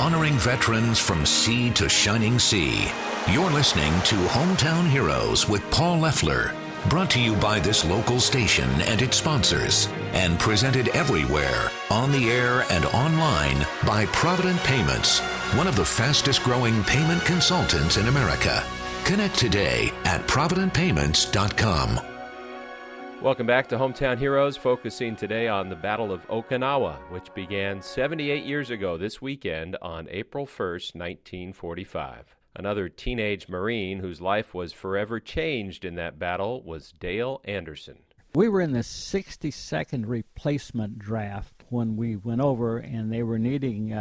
honoring veterans from sea to shining sea. You're listening to Hometown Heroes with Paul Leffler, brought to you by this local station and its sponsors, and presented everywhere, on the air and online, by Provident Payments, one of the fastest-growing payment consultants in America. Connect today at providentpayments.com. Welcome back to Hometown Heroes, focusing today on the Battle of Okinawa, which began 78 years ago this weekend on April 1st, 1945. Another teenage Marine whose life was forever changed in that battle was Dale Anderson. We were in the 62nd replacement draft when we went over, and they were needing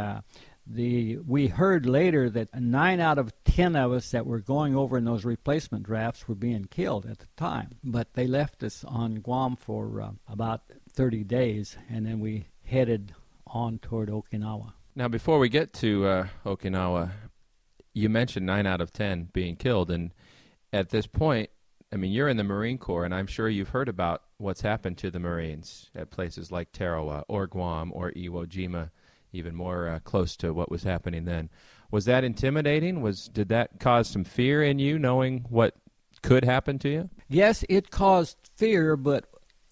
we heard later that 9 out of 10 of us that were going over in those replacement drafts were being killed at the time. But they left us on Guam for about 30 days, and then we headed on toward Okinawa. Now, before we get to Okinawa, you mentioned 9 out of 10 being killed, and at this point, I mean, you're in the Marine Corps, and I'm sure you've heard about what's happened to the Marines at places like Tarawa or Guam or Iwo Jima, even more close to what was happening then. Was that intimidating? Did that cause some fear in you, knowing what could happen to you? Yes, it caused fear, but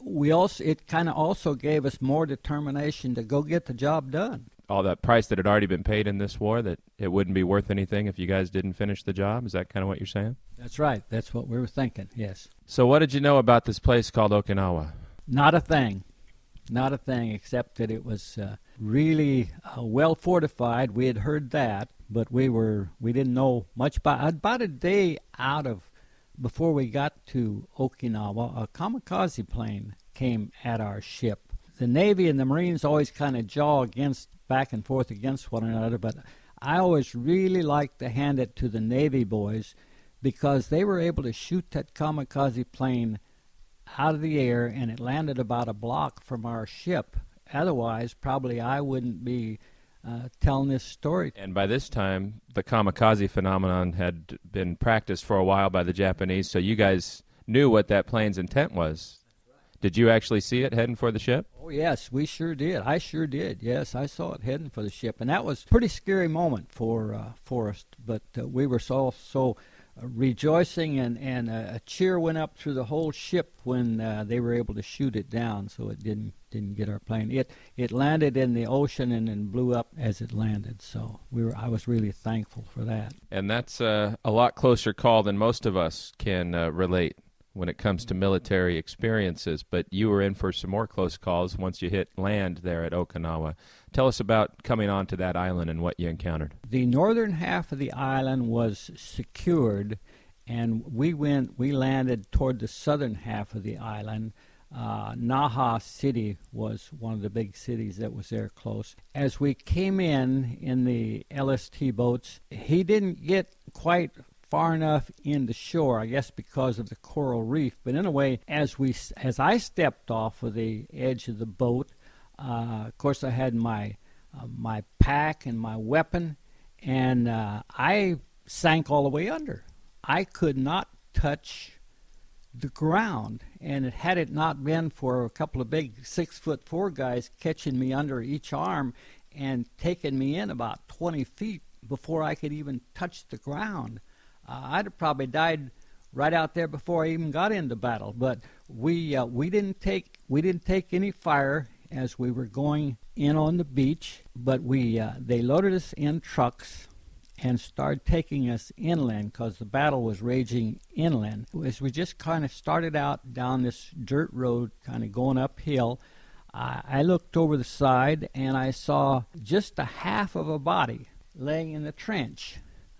it kind of also gave us more determination to go get the job done. All that price that had already been paid in this war, that it wouldn't be worth anything if you guys didn't finish the job? Is that kind of what you're saying? That's right. That's what we were thinking, yes. So what did you know about this place called Okinawa? Not a thing. Not a thing, except that it was really well fortified. We had heard that, but we didn't know much about a day before we got to Okinawa. A kamikaze plane came at our ship. The Navy and the Marines always kind of jaw back and forth against one another, but I always really liked to hand it to the Navy boys because they were able to shoot that kamikaze plane out of the air, and it landed about a block from our ship. Otherwise, probably I wouldn't be telling this story. And by this time, the kamikaze phenomenon had been practiced for a while by the Japanese, so you guys knew what that plane's intent was. Did you actually see it heading for the ship? Oh, yes, we sure did. I sure did. Yes, I saw it heading for the ship, and that was a pretty scary moment for us, but we were so rejoicing, and a cheer went up through the whole ship when they were able to shoot it down, so it didn't get our plane. It landed in the ocean and then blew up as it landed, so I was really thankful for that. And that's a lot closer call than most of us can relate when it comes to military experiences, but you were in for some more close calls once you hit land there at Okinawa. Tell us about coming onto that island and what you encountered. The northern half of the island was secured, and we landed toward the southern half of the island. Naha City was one of the big cities that was there close. As we came in the LST boats, he didn't get quite far enough in the shore, I guess because of the coral reef. But in a way, as I stepped off of the edge of the boat, of course I had my pack and my weapon, and I sank all the way under. I could not touch the ground, and had it not been for a couple of big 6'4" guys catching me under each arm and taking me in about 20 feet before I could even touch the ground, I'd have probably died right out there before I even got into battle. But we didn't take any fire as we were going in on the beach. But they loaded us in trucks and started taking us inland because the battle was raging inland. As we just kind of started out down this dirt road, kind of going uphill, I looked over the side and I saw just a half of a body laying in the trench,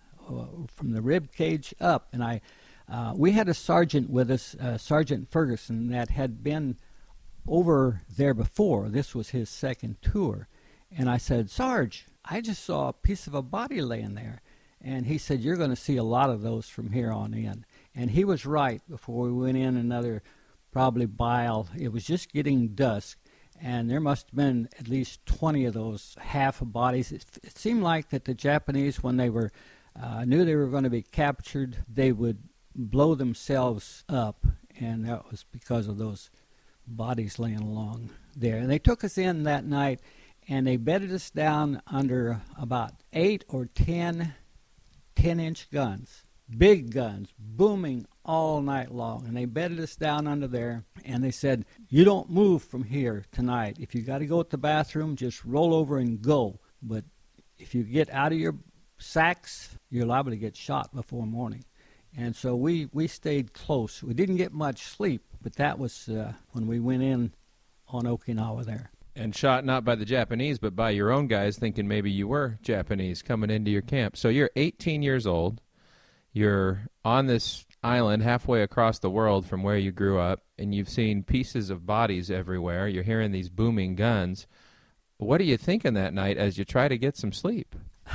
from the rib cage up, and we had a sergeant with us, Sergeant Ferguson, that had been over there before. This was his second tour, and I said, "Sarge, I just saw a piece of a body laying there," and he said, "You're going to see a lot of those from here on in," and he was right. Before we went in another probably mile, it was just getting dusk, and there must have been at least 20 of those half of bodies. It seemed like that the Japanese, when they were knew they were going to be captured, they would blow themselves up, and that was because of those bodies laying along there. And they took us in that night, and they bedded us down under about 8 or 10 10-inch guns, big guns, booming all night long. And they bedded us down under there, and they said, you don't move from here tonight. If you got to go to the bathroom, just roll over and go. But if you get out of your sacks, you're liable to get shot before morning. And so we stayed close. We didn't get much sleep, but that was when we went in on Okinawa there. And shot not by the Japanese, but by your own guys, thinking maybe you were Japanese coming into your camp. So you're 18 years old. You're on this island halfway across the world from where you grew up, and you've seen pieces of bodies everywhere. You're hearing these booming guns. What are you thinking that night as you try to get some sleep?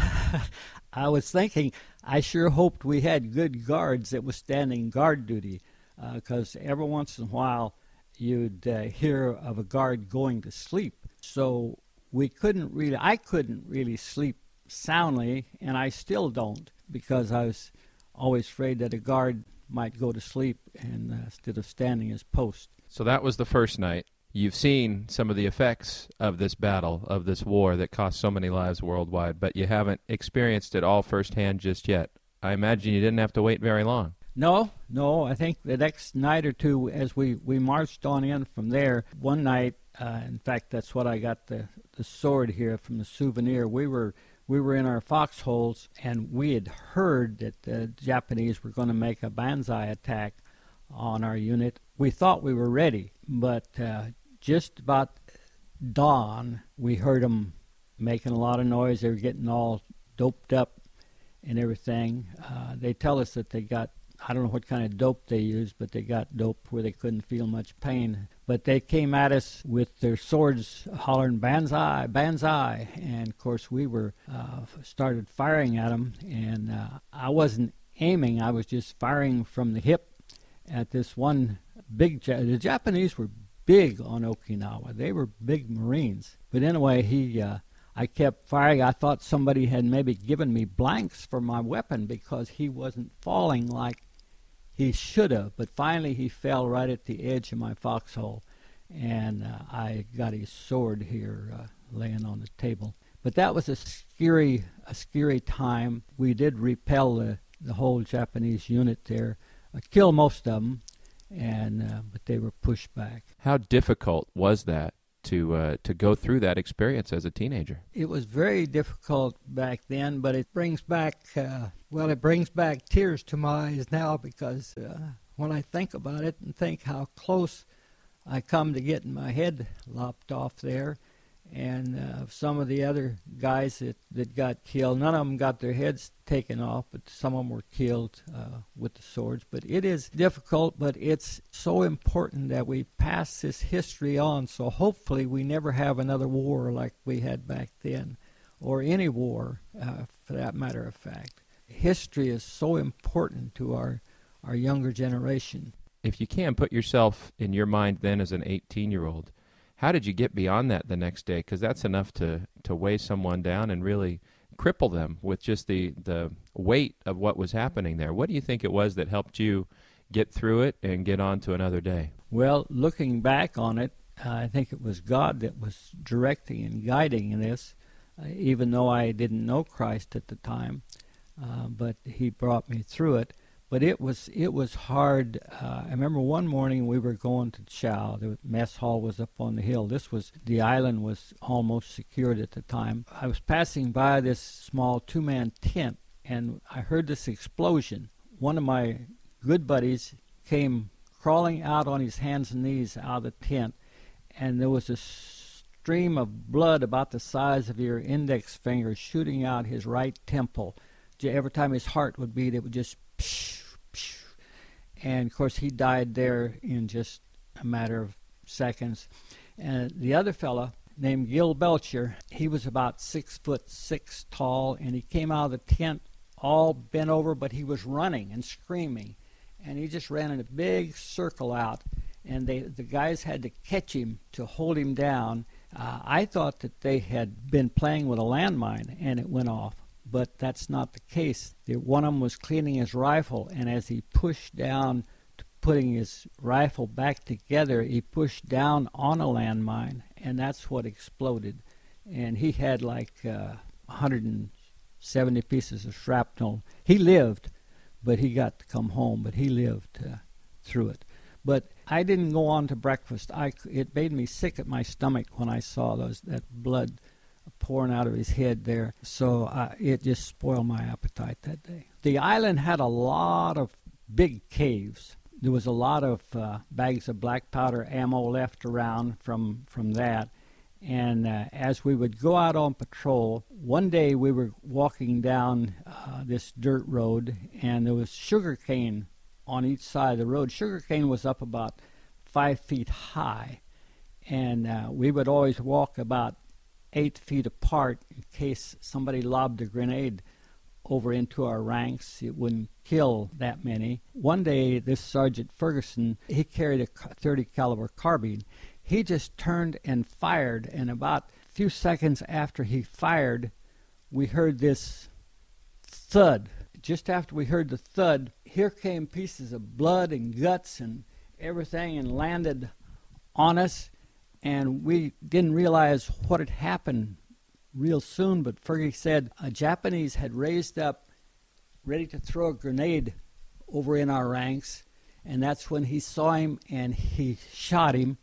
I was thinking, I sure hoped we had good guards that was standing guard duty, because every once in a while you'd hear of a guard going to sleep. So I couldn't really sleep soundly, and I still don't, because I was always afraid that a guard might go to sleep instead of standing his post. So that was the first night. You've seen some of the effects of this battle, of this war that cost so many lives worldwide, but you haven't experienced it all firsthand just yet. I imagine you didn't have to wait very long. No. I think the next night or two, as we marched on in from there, one night, in fact, that's what I got the sword here from the souvenir. We were in our foxholes, and we had heard that the Japanese were going to make a banzai attack on our unit. We thought we were ready, but just about dawn, we heard them making a lot of noise. They were getting all doped up and everything. They tell us that they got, I don't know what kind of dope they used, but they got dope where they couldn't feel much pain. But they came at us with their swords hollering, "Banzai, banzai!" And, of course, we were started firing at them. And I wasn't aiming. I was just firing from the hip at this one big... the Japanese were big on Okinawa. They were big Marines. But anyway, I kept firing. I thought somebody had maybe given me blanks for my weapon because he wasn't falling like he should have. But finally he fell right at the edge of my foxhole, and I got his sword here laying on the table. But that was a scary time. We did repel the whole Japanese unit there, kill most of them, but they were pushed back. How difficult was that to go through that experience as a teenager? It was very difficult back then, but it brings back it brings back tears to my eyes now, because when I think about it and think how close I come to getting my head lopped off there, and some of the other guys that got killed, none of them got their heads taken off, but some of them were killed with the swords. But it is difficult, but it's so important that we pass this history on, so hopefully we never have another war like we had back then, or any war for that matter of fact. History is so important to our younger generation. If you can put yourself in your mind then as an 18-year-old, how did you get beyond that the next day? Because that's enough to weigh someone down and really cripple them with just the weight of what was happening there. What do you think it was that helped you get through it and get on to another day? Well, looking back on it, I think it was God that was directing and guiding in this, even though I didn't know Christ at the time, but He brought me through it. But it was hard. I remember one morning we were going to chow. The mess hall was up on the hill. The island was almost secured at the time. I was passing by this small two-man tent, and I heard this explosion. One of my good buddies came crawling out on his hands and knees out of the tent, and there was a stream of blood about the size of your index finger shooting out his right temple. Every time his heart would beat, it would just... And, of course, he died there in just a matter of seconds. And the other fella, named Gil Belcher, he was about 6'6" tall, and he came out of the tent all bent over, but he was running and screaming. And he just ran in a big circle out, and the guys had to catch him to hold him down. I thought that they had been playing with a landmine, and it went off. But that's not the case. One of them was cleaning his rifle, and as he pushed down to putting his rifle back together, he pushed down on a landmine, and that's what exploded. and he had like 170 pieces of shrapnel. He lived, but he got to come home, but he lived through it. But I didn't go on to breakfast. It made me sick at my stomach when I saw that blood pouring out of his head there. So it just spoiled my appetite that day. The island had a lot of big caves. There was a lot of bags of black powder ammo left around from that. And as we would go out on patrol, one day we were walking down this dirt road, and there was sugar cane on each side of the road. Sugar cane was up about 5 feet high, and we would always walk about 8 feet apart in case somebody lobbed a grenade over into our ranks. It wouldn't kill that many. One day, this Sergeant Ferguson, he carried a .30 caliber carbine. He just turned and fired, and about a few seconds after he fired, we heard this thud. Just after we heard the thud, here came pieces of blood and guts and everything and landed on us, and we didn't realize what had happened real soon, but Fergie said a Japanese had raised up ready to throw a grenade over in our ranks, and that's when he saw him and he shot him.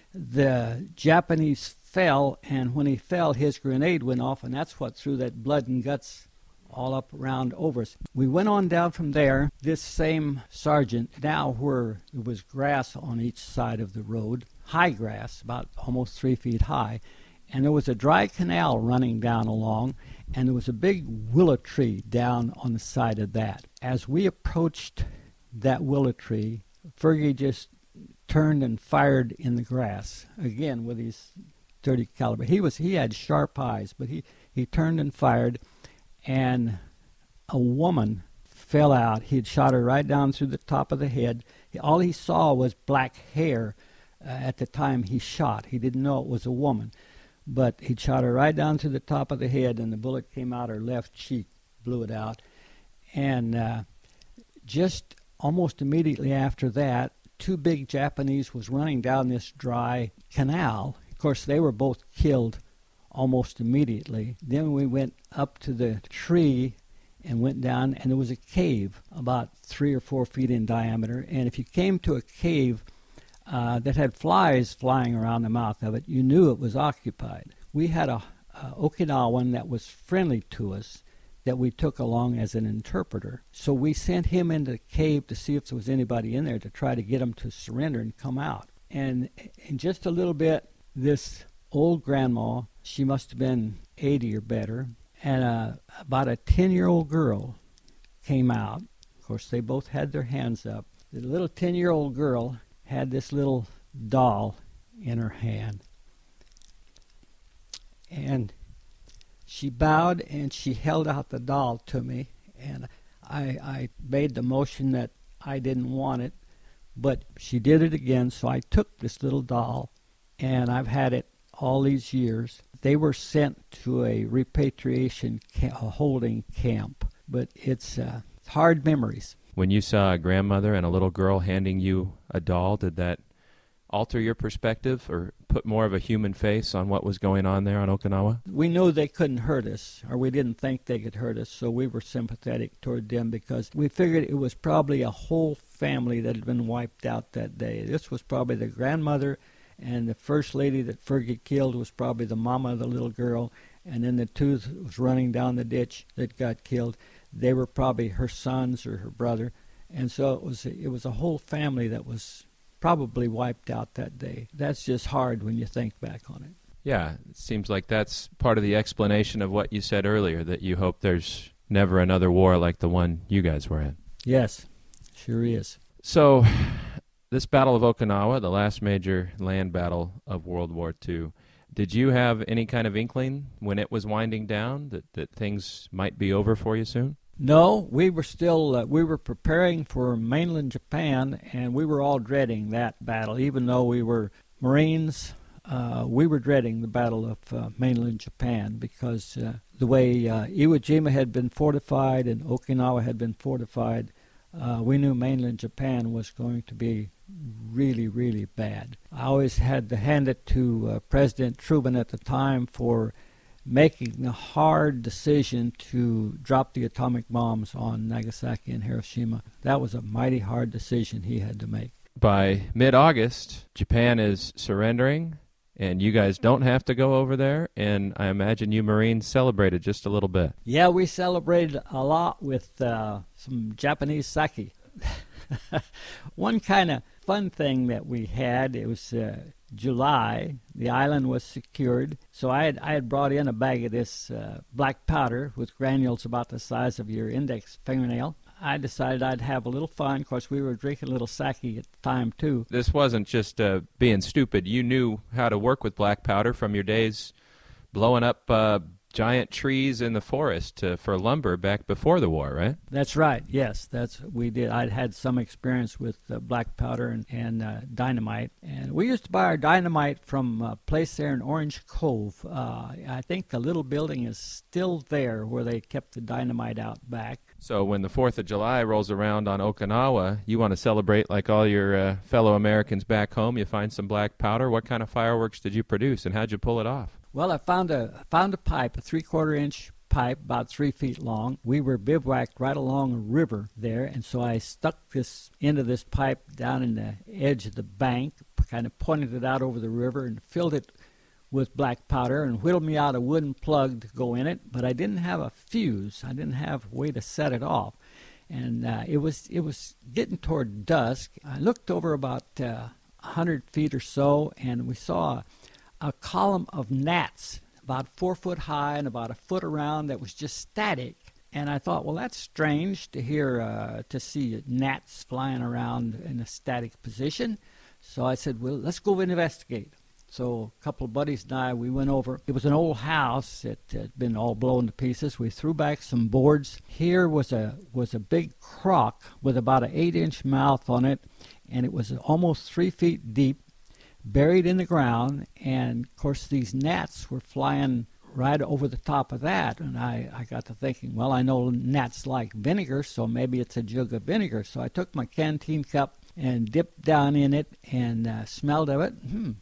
The Japanese fell, and when he fell, his grenade went off, and that's what threw that blood and guts all up around over us. We went on down from there. This same sergeant, now where there was grass on each side of the road, high grass, about almost 3 feet high, and there was a dry canal running down along, and there was a big willow tree down on the side of that. As we approached that willow tree, Fergie just turned and fired in the grass, again with his .30 caliber. He had sharp eyes, but he turned and fired, and a woman fell out. He had shot her right down through the top of the head. All he saw was black hair at the time he shot. He didn't know it was a woman. But he shot her right down to the top of the head, and the bullet came out her left cheek, blew it out. And just almost immediately after that, 2 big Japanese was running down this dry canal. Of course, they were both killed almost immediately. Then we went up to the tree and went down, and there was a cave about 3 or 4 feet in diameter. And if you came to a cave that had flies flying around the mouth of it, you knew it was occupied. We had a Okinawan that was friendly to us that we took along as an interpreter. So we sent him into the cave to see if there was anybody in there to try to get him to surrender and come out. And in just a little bit, this old grandma, she must have been 80 or better, and about a 10-year-old girl came out. Of course, they both had their hands up. The little 10-year-old girl had this little doll in her hand. And she bowed and she held out the doll to me, and I made the motion that I didn't want it, but she did it again, so I took this little doll, and I've had it all these years. They were sent to a repatriation holding camp, but it's hard memories. When you saw a grandmother and a little girl handing you a doll, did that alter your perspective or put more of a human face on what was going on there on Okinawa? We knew they couldn't hurt us, or we didn't think they could hurt us, so we were sympathetic toward them because we figured it was probably a whole family that had been wiped out that day. This was probably the grandmother, and the first lady that Fergie killed was probably the mama of the little girl, and then the 2 that was running down the ditch that got killed, they were probably her sons or her brother. And so it was a whole family that was probably wiped out that day. That's just hard when you think back on it. Yeah, it seems like that's part of the explanation of what you said earlier, that you hope there's never another war like the one you guys were in. Yes, sure is. So this Battle of Okinawa, the last major land battle of World War II, did you have any kind of inkling when it was winding down that things might be over for you soon? No, we were still, we were preparing for mainland Japan, and we were all dreading that battle. Even though we were Marines, we were dreading the Battle of mainland Japan because the way Iwo Jima had been fortified and Okinawa had been fortified, we knew mainland Japan was going to be really, really bad. I always had to hand it to President Truman at the time for making the hard decision to drop the atomic bombs on Nagasaki and Hiroshima. That was a mighty hard decision he had to make. By mid-August, Japan is surrendering, and you guys don't have to go over there, and I imagine you Marines celebrated just a little bit. Yeah, we celebrated a lot with some Japanese sake. One kind of fun thing that we had, it was July, the island was secured, so I had brought in a bag of this black powder with granules about the size of your index fingernail. I decided I'd have a little fun. Of course, we were drinking a little sake at the time, too. This wasn't just being stupid. You knew how to work with black powder from your days blowing up giant trees in the forest for lumber back before the war, right? That's right, yes. We did. I'd had some experience with black powder and dynamite. And we used to buy our dynamite from a place there in Orange Cove. I think the little building is still there where they kept the dynamite out back. So when the 4th of July rolls around on Okinawa, you want to celebrate like all your fellow Americans back home. You find some black powder. What kind of fireworks did you produce, and how'd you pull it off? Well, I found a pipe, a 3/4-inch pipe, about 3 feet long. We were bivouacked right along a river there, and so I stuck this end of this pipe down in the edge of the bank, kind of pointed it out over the river, and filled it with black powder and whittled me out a wooden plug to go in it, but I didn't have a fuse. I didn't have a way to set it off. And it was getting toward dusk. I looked over about 100 feet or so, and we saw a column of gnats about 4 foot high and about a foot around that was just static. And I thought, well, that's strange to see gnats flying around in a static position. So I said, well, let's go investigate. So a couple of buddies and I, we went over. It was an old house that had been all blown to pieces. We threw back some boards. Here was a big crock with about an 8-inch mouth on it, and it was almost 3 feet deep, buried in the ground. And, of course, these gnats were flying right over the top of that. And I got to thinking, well, I know gnats like vinegar, so maybe it's a jug of vinegar. So I took my canteen cup and dipped down in it and smelled of it.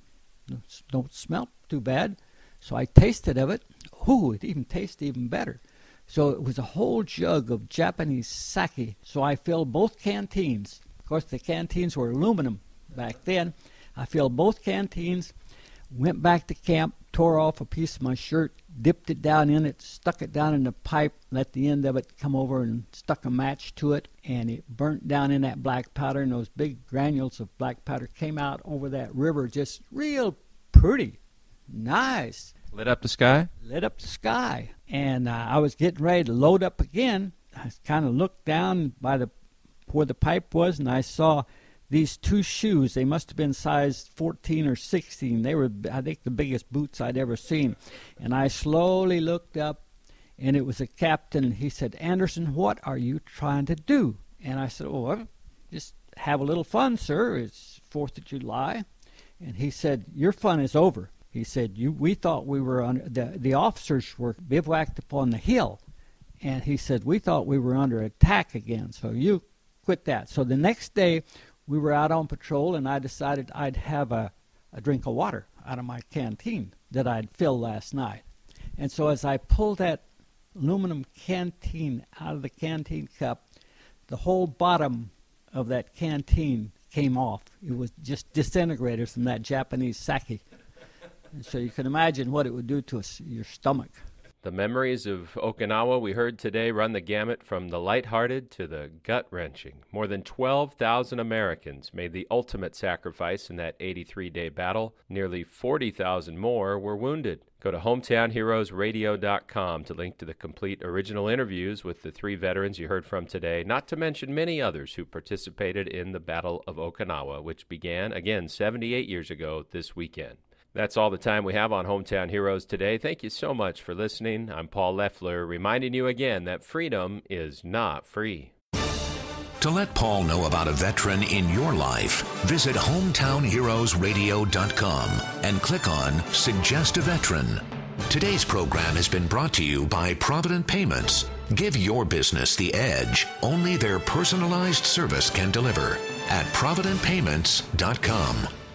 Don't smell too bad. So I tasted of it. Ooh, it even tasted even better. So it was a whole jug of Japanese sake. So I filled both canteens. Of course, the canteens were aluminum back then. I filled both canteens, went back to camp, tore off a piece of my shirt, dipped it down in it, stuck it down in the pipe, let the end of it come over and stuck a match to it, and it burnt down in that black powder, and those big granules of black powder came out over that river just real pretty, nice. Lit up the sky? Lit up the sky. And I was getting ready to load up again. I kind of looked down by where the pipe was, and I saw these 2 shoes. They must have been size 14 or 16. They were, I think, the biggest boots I'd ever seen. And I slowly looked up, and it was a captain. He said, "Anderson, what are you trying to do?" And I said, "Oh, just have a little fun, sir. It's 4th of July." And he said, "Your fun is over." He said, "We thought we were under, the officers were bivouacked upon the hill." And he said, "We thought we were under attack again, so you quit that." So the next day, we were out on patrol, and I decided I'd have a drink of water out of my canteen that I'd filled last night. And so as I pulled that aluminum canteen out of the canteen cup, the whole bottom of that canteen came off. It was just disintegrated from that Japanese sake. And so you can imagine what it would do to your stomach. The memories of Okinawa we heard today run the gamut from the lighthearted to the gut-wrenching. More than 12,000 Americans made the ultimate sacrifice in that 83-day battle. Nearly 40,000 more were wounded. Go to hometownheroesradio.com to link to the complete original interviews with the 3 veterans you heard from today, not to mention many others who participated in the Battle of Okinawa, which began, again, 78 years ago this weekend. That's all the time we have on Hometown Heroes today. Thank you so much for listening. I'm Paul Leffler, reminding you again that freedom is not free. To let Paul know about a veteran in your life, visit hometownheroesradio.com and click on Suggest a Veteran. Today's program has been brought to you by Provident Payments. Give your business the edge only their personalized service can deliver at providentpayments.com.